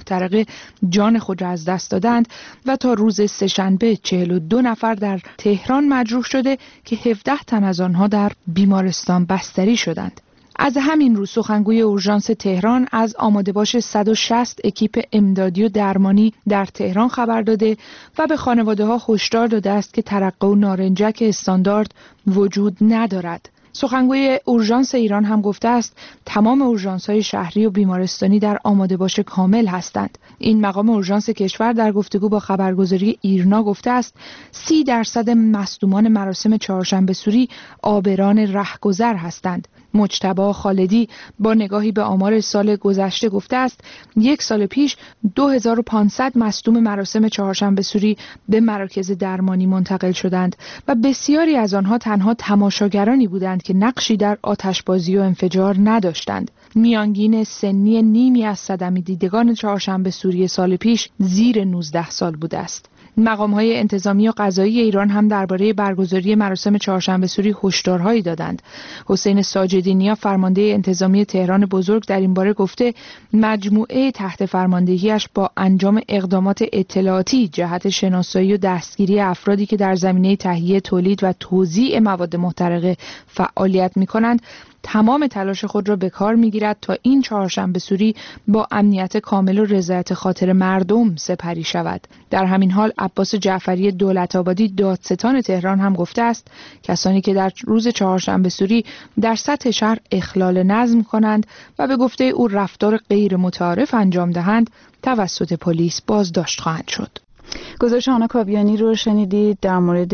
محترقه جان خود را از دست دادند و تا روز سه‌شنبه 42 نفر در تهران مجروح شده که 17 تن از آنها در بیمارستان بستری شدند. از همین رو سخنگوی اورژانس تهران از آماده باش 160 اکیپ امدادی و درمانی در تهران خبر داده و به خانواده‌ها هشدار داده است که ترقه و نارنجک استاندارد وجود ندارد. سخنگوی اورژانس ایران هم گفته است تمام اورژانس‌های شهری و بیمارستانی در آماده باش کامل هستند. این مقام اورژانس کشور در گفتگو با خبرگزاری ایرنا گفته است 30% مصدومان مراسم چهارشنبه سوری عابران رهگذر هستند. مجتبی خالدی با نگاهی به آمار سال گذشته گفته است یک سال پیش 2500 مصدوم مراسم چهارشنبه سوری به مراکز درمانی منتقل شدند و بسیاری از آنها تنها تماشاگرانی بودند که نقشی در آتشبازی و انفجار نداشتند. میانگین سنی نیمی از صدمه دیدگان چهارشنبه سوری سال پیش زیر 19 سال بوده است. مقام‌های انتظامی و قضایی ایران هم درباره برگزاری مراسم چهارشنبه سوری هشدارهایی دادند. حسین ساجدینیا فرمانده انتظامی تهران بزرگ در این باره گفته مجموعه تحت فرماندهیش با انجام اقدامات اطلاعاتی جهت شناسایی و دستگیری افرادی که در زمینه تهیه، تولید و توزیع مواد محترقه فعالیت می‌کنند تمام تلاش خود را به کار می‌گیرد تا این چهارشنبه سوری با امنیت کامل و رضایت خاطر مردم سپری شود. در همین حال عباس جعفری دولت‌آبادی دادستان تهران هم گفته است کسانی که در روز چهارشنبه سوری در سطح شهر اخلال نظم کنند و به گفته او رفتار غیر متعارف انجام دهند توسط پلیس بازداشت خواهند شد. گزارش آنا کابیانی رو شنیدید در مورد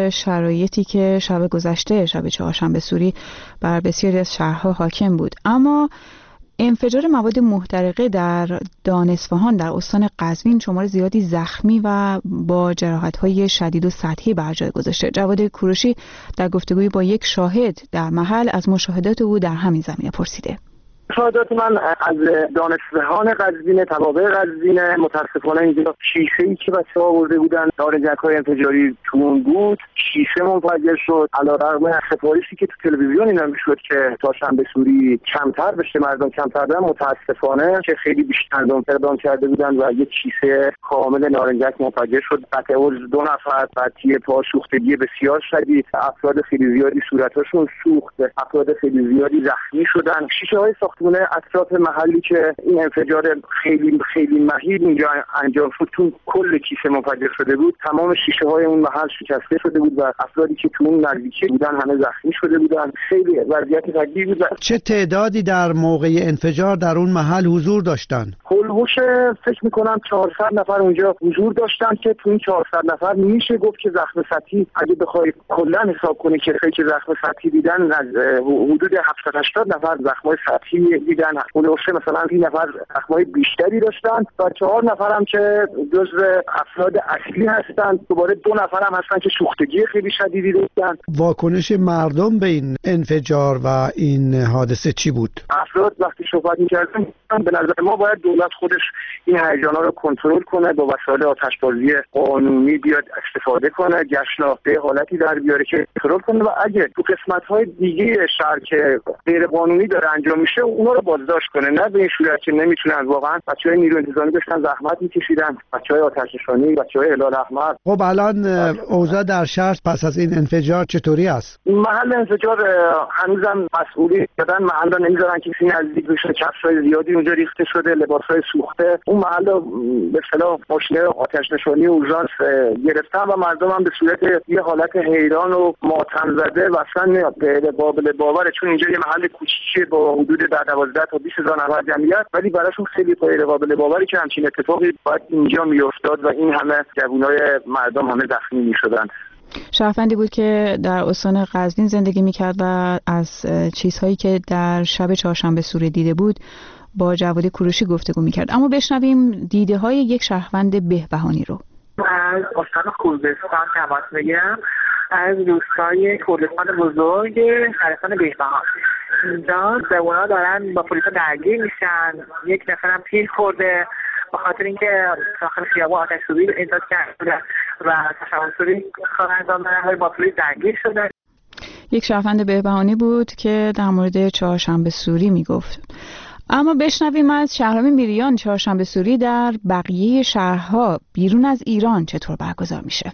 شرایطی که شب گذشته شب چهارشنبه سوری بر بسیاری از شهرها حاکم بود. اما انفجار مواد محترقه در داناصفهان در استان قزوین شمار زیادی زخمی و با جراحت‌های شدید و سطحی بر جای گذاشته. جواد کوروشی در گفتگویی با یک شاهد در محل از مشاهدات او در همین زمینه پرسیده. شهادت من از دانشجویان قزوین، توابع قزوین، متاسفانه اینجا شیشه‌ای که بچه‌ها آورده بودن نارنجک‌های انفجاری تو اون بود، شیشه منفجر شد. علیرغم سفارشی که تو تلویزیون اینا میشد که تا شنبه سوری کمتر بشه، مردم کمتر برن، متاسفانه که خیلی بیشتر مردم اقدام کرده بودن و یک شیشه کامل نارنجک منفجر شد. قطع عضو 2 نفر، قطعی پا، سوختگی بسیار شدید، افراد خیلی زیادی صورتاشون سوخت، افراد خیلی زیادی زخمی شدن. شیشه‌های ساختمان اطراف محلی که این انفجار خیلی مهیب اینجا انجام شد تو کل کیسه منفجر شده بود، تمام شیشه های اون محل شکسته شده بود و افرادی که تو اون نزدیکی بودن همه زخمی شده بودن. خیلی وضعیت سنگینی بود. چه تعدادی در موقع انفجار در اون محل حضور داشتن؟ هولوش فکر می‌کنم 400 نفر اونجا حضور داشتن که تو این 400 نفر میشه گفت که زخم سطحی اگه بخوای کلا حساب کنی که خیلی زخم سطحی دیدن حدود 780 نفر زخم‌های سطحی دیدن. هولوش مثلا 3 نفر زخم‌های بیشتری داشتن و 4 نفر هم که جزو افراد اصلی هستن. دوباره 2 نفر هم هستن که سوختگی خیلی شدیدی داشتن. واکنش مردم به این انفجار و این حادثه چی بود؟ افراد وقتی صحبت می‌کردن به نظر ما باید دولت خودش این هیجانا رو کنترل کنه، با وسایل آتشبازی قانونی بیاد استفاده کنه، جشن‌آفته حالتی در بیاره که کنترل کنه و اگه تو قسمت‌های دیگه شهر که غیر قانونی داره انجام میشه اونا رو بازداشت کنه، نه به این صورت که نمیتونن. واقعا بچه‌های نیروی انتظامی داشتن زحمت می‌کشیدن، بچه‌های آتش‌نشانی، بچه‌های هلال احمر. خب الان اوضاع در شهر پس از این انفجار چطوری است؟ محل انفجار هنوزم مسئولی دادن محل رو نمیذارن کسی نزدیک بشه. کفش‌های زیادی اونجا ریخته شده، لباس‌های سوخته. اون محل به اصطلاح ماشین آتش‌نشانی اورژانس گرفتن و مردم هم به صورت یه حالت حیران و ماتم زده و اصلا قابل باوره، چون اینجا یه محل کوچیکه با حدود 12 تا 20000 نفر جمعیت، ولی براشون خیلی غیر قابل باوره که همچین اتفاقی باید اینجا میافتاد و این همه جوانای مردم همه زخمی میشدن. شهروندی بود که در استان قزوین زندگی میکرد و از چیزهایی که در شب چهارشنبه سوری دیده بود با جواد کوروشی گفتگو میکرد. اما بشنویم دیده های یک شهروند بهبهانی رو. از استان خوزستان تماس میگیرم، از روستای کردستان بزرگ خراسان بهبهان. اینجا جوونا دارن با پلیس درگیر میشن، یک نفرم تیر خورده به خاطر اینکه داخل خیابان آتش‌سوزی ایجاد کرده و تشابه‌سوزی خانه‌داران با پلیس درگیر شدن. یک شهروند بهبهانی بود که در مورد چهارشنبه سوری میگفت. اما بشنویم از شهرام میریان چهارشنبه سوری در بقیه شهرها بیرون از ایران چطور برگزار میشه.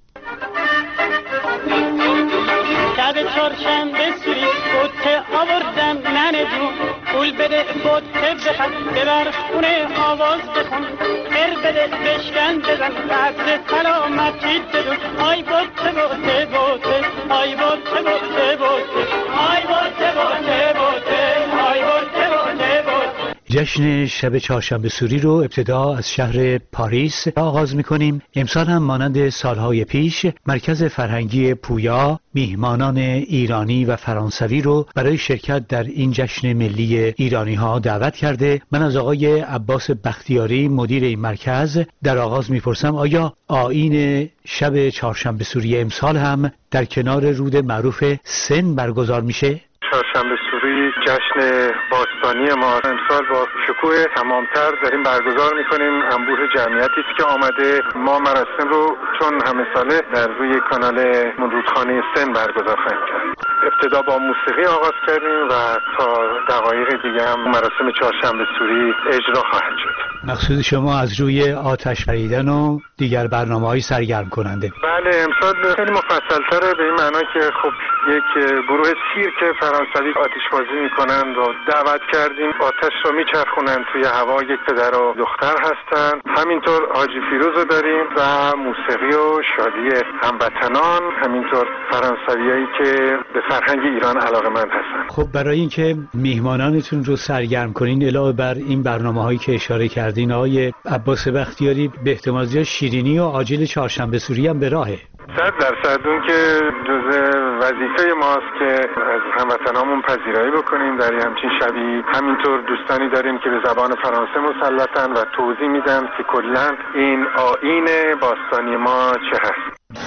شب چهارشنبه سوری بوته آوردن ننه جون، پول بده بوته بخن، ببر خونه آواز بخون، هر بده بشکن بزن، قدر سلامتی بدون. آی بوته بوته بوته، آی بوته بوته بوته، آی بوته بوته بوته، آی بوته بوته بوته. جشن شب چهارشنبه سوری رو ابتدا از شهر پاریس آغاز می‌کنیم. امسال هم مانند سالهای پیش مرکز فرهنگی پویا میهمانان ایرانی و فرانسوی رو برای شرکت در این جشن ملی ایرانی‌ها دعوت کرده. من از آقای عباس بختیاری مدیر این مرکز در آغاز می‌پرسم آیا آیین شب چهارشنبه سوری امسال هم در کنار رود معروف سن برگزار میشه؟ چهارشنبه سوری جشن باستانی ما امسال با شکوه تمامتر داریم برگزار میکنیم. انبوه جمعیتی است که آمده. ما مراسم رو چون همه ساله در روی کانال رودخانه سن برگزار خواهیم کرد. ابتدا با موسیقی آغاز کردیم و تا دقایق دیگه هم مراسم چهارشنبه سوری اجرا خواهد شد. مقصود شما از روی آتش بریدن و دیگر برنامه‌های سرگرم کننده؟ بله، امسال خیلی مفصل‌تره به این معنا که خب یک گروه سیرک فرانسوی آتش بازی میکنند و دعوت کردیم آتش رو میچرخونند توی هوا. یک پدر و دختر هستند. همینطور حاجی فیروز رو داریم و موسیقی و شادی هموطنان، همینطور فرانسویایی که به فرهنگ ایران علاقه‌مند هستند. خب برای اینکه میهمانانتون رو سرگرم کنین علاوه بر این برنامه‌هایی که اشاره کردین آقای عباس بختیاری، به احتمال زیاد شیرینی و آجیل چهارشنبه سوری هم به راهه. 100% اون که جزء وظیفه ماست که از هموطنامون پذیرایی بکنیم در همچین شبی. همینطور دوستانی داریم که به زبان فرانسه مسلطن و توضیح میدن که کلاً این آیین باستانی ما چه هست.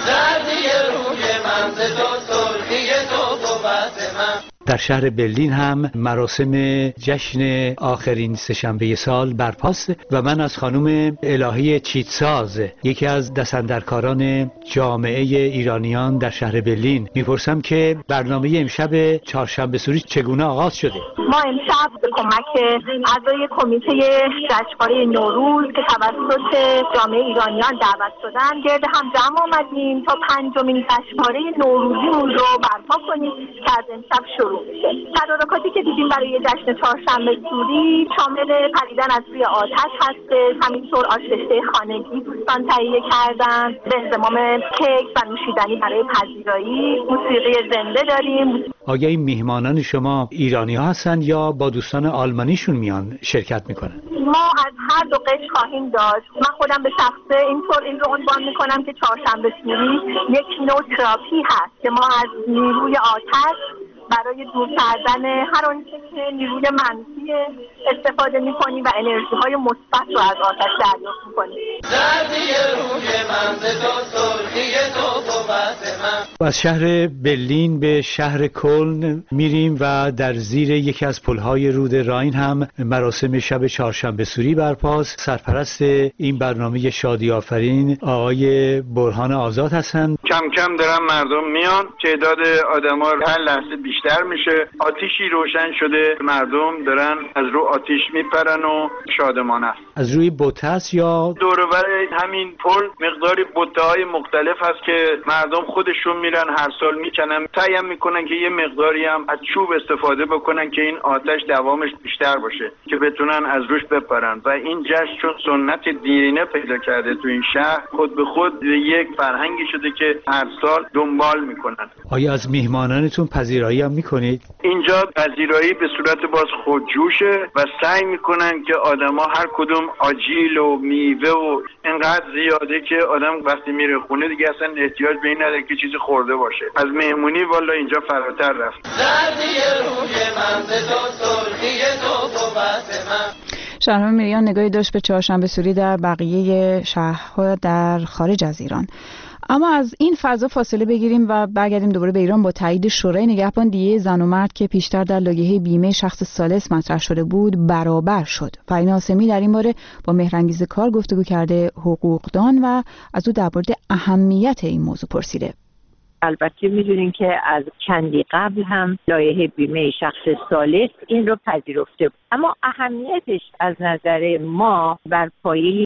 در شهر برلین هم مراسم جشن آخرین سه‌شنبه سال برپاست و من از خانم الهی چیتساز، یکی از دستاندرکاران جامعه ایرانیان در شهر برلین میپرسم که برنامه امشب چهارشنبه سوری چگونه آغاز شده؟ ما امشب به کمک اعضای کمیته جشنواره نوروز که توسط جامعه ایرانیان دعوت شدن گرد هم جمع آمدیم تا پنجمین جشنواره نوروزیمون رو برپا کنیم که از امشب شروع میشه. تدارکاتی که دیدیم برای جشن چهارشنبه سوری شامل پریدن از روی آتش هست، همینطور آش‌رشته خانگی دوستان تهیه کردن، به انضمام کیک و نوشیدنی برای پذیرایی، موسیقی زنده داریم. آیا این میهمانان شما ایرانی ها هستند یا با دوستان آلمانیشون میان شرکت میکنن؟ ما از هر دو قشر خواهیم داشت. من خودم به شخصه اینطور این رو عنوان میکنم که چهارشنبه سوری یک نوع تراپی هست که ما از نیروی آتش برای دور کردن هر آنچه که نیروی منفی استفاده می‌کنیم و انرژی‌های مثبت رو از آتش دریافت می‌کنیم. از شهر برلین به شهر کلن میریم و در زیر یکی از پل‌های رود راین هم مراسم شب چهارشنبه سوری برپاست. سرپرست این برنامه شادی آفرین آقای برهان آزاد هستند. کم کم دارن مردم میان، تعداد آدما هر لحظه بیشتر میشه. آتیشی روشن شده، مردم دارن از رو آتیش میپرن و شادمانه است. از روی بوته است یا دور و بر همین پل مقداری بوته‌های مختلف هست که مردم خودشون میرن هر سال میکنن، تعیین میکنن که یه مقداری هم از چوب استفاده بکنن که این آتش دوامش بیشتر باشه که بتونن از روش بپرن. و این جشن چون سنت دیرینه پیدا کرده تو این شهر، خود به خود یک فرهنگی شده که هر سال دنبال میکنن. آیا از میهمانانتون پذیرایی هم میکنید؟ اینجا پذیرایی به صورت باز خودجوشه و سعی میکنن که آدما هر کدوم آجیل و میوه و انقدر زیاده که آدم وقتی میره خونه دیگه اصلا احتیاج به این نداره که چیزی خورده باشه. از مهمونی والا اینجا فراتر رفت. شهرام میریان نگاهی داشت به چهارشنبه سوری در بقیه شهرها در خارج از ایران. اما از این فضا فاصله بگیریم و برگردیم دوباره به ایران. با تایید شورای نگهبان دیه زن و مرد که پیشتر در لایحه بیمه شخص ثالث مطرح شده بود برابر شد. فرین هاشمی در این باره با مهرانگیز کار گفتگو کرده، حقوقدان، و از او در مورد اهمیت این موضوع پرسیده. البته میدونین که از چندی قبل هم لایحه بیمه شخص ثالث این رو پذیرفته بود، اما اهمیتش از نظر ما بر پایه